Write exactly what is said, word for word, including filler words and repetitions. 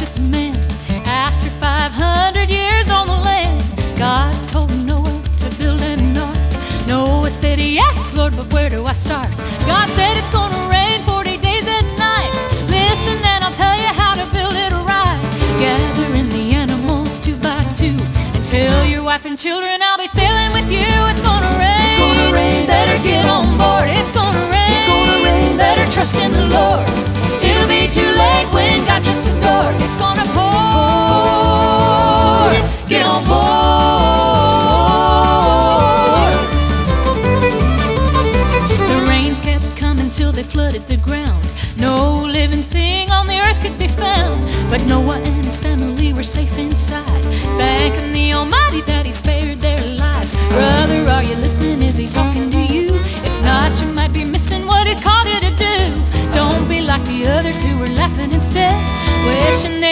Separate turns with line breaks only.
righteous men. After five hundred years on the land, God told Noah to build an ark. Noah said, yes, Lord, but where do I start? God said it's gonna rain forty days and nights. Listen and I'll tell you how to build it right. Gather in the animals two by two, and tell your wife and children I'll be sailing with you. It's gonna rain,
It's gonna rain,
better get on board. It's gonna rain,
It's gonna rain,
better trust in the Lord. It'll be too late when God shuts the door. It's gonna pour, get on board. The rains kept coming till they flooded the ground. No living thing on the earth could be found, but Noah and his family were safe inside, thanking the Almighty that He spared their lives. Brother, are you listening? Is He talking to you? If not, you might be missing what He's called you to do. Don't be like the others who were laughing instead, wishing